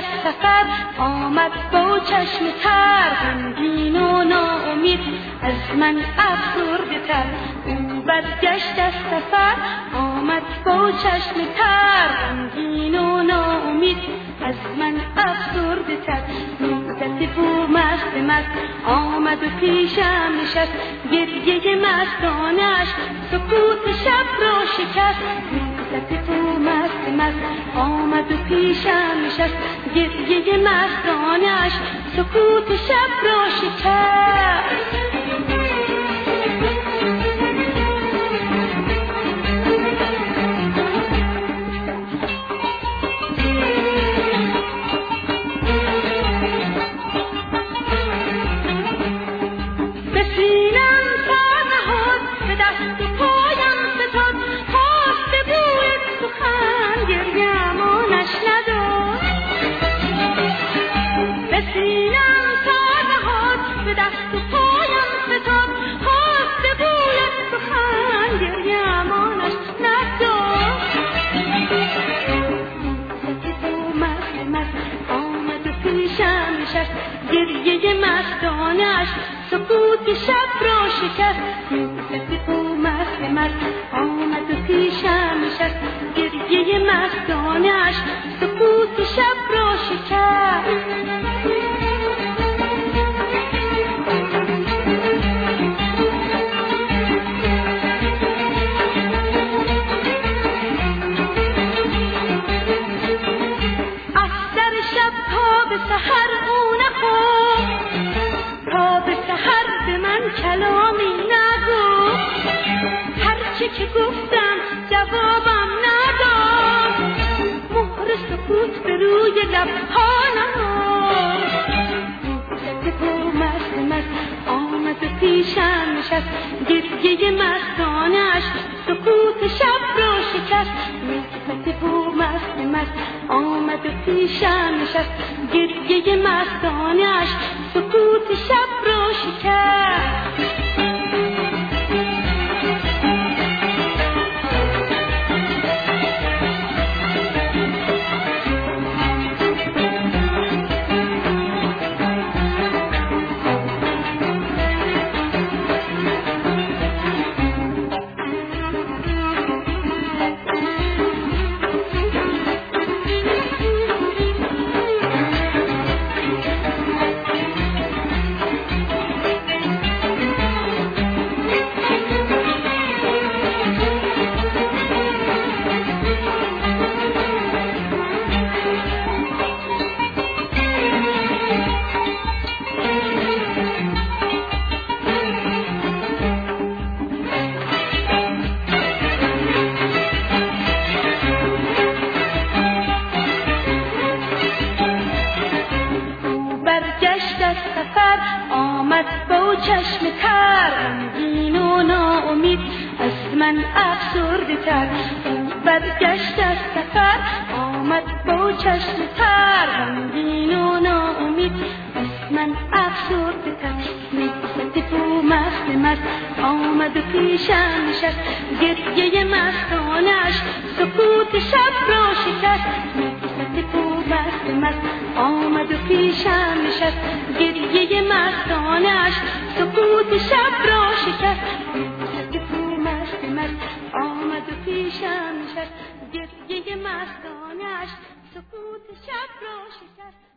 از سفر آمد با چشم تر، غمگین و ناامید از من افسرده تر. او برگشت از سفر آمد با چشم تر، غمگین و ناامید از من افسرده تر. مغتسب و مست مست آمد و پیشم نشست، گریه مستانش سکوت شب را شکست. مغتسب و مست مست آمد و پیشم نشست، گریه مستانش سکوت شب را شکست. گریه مستانش سکوت شب را شکست. مغتسب و مست مست آمد و پیشم نشست، گریه مستانش سکوت شب را شکست. کلامی نگو، هرچی که گفتم جوابم نداد، مهر سکوت به روی لبها نهاد. مغتسب و مست مست آمد و پیشم نشست، گریه مستانش سکوت شب را شکست. مغتسب و مست مست آمد و پیشم نشست، گریه مستانش سکوت شب را شکست. آمد با چشم تر، غمگین و ناامید از من افسرده تر. برگشت از سفر آمد با چشم تر، غمگین و ناامید از من افسرده تر. مغتسب و مست مست آمد و پیشم نشست، گریه مستانش سکوت شب را شکست. مغتسب و مست مست آمد و پیشم نشست، گریه مستانش سکوت شب را شکست. مغتسب و مست مست آمد و پیشم نشست، گریه مستانش سکوت شب را شکست.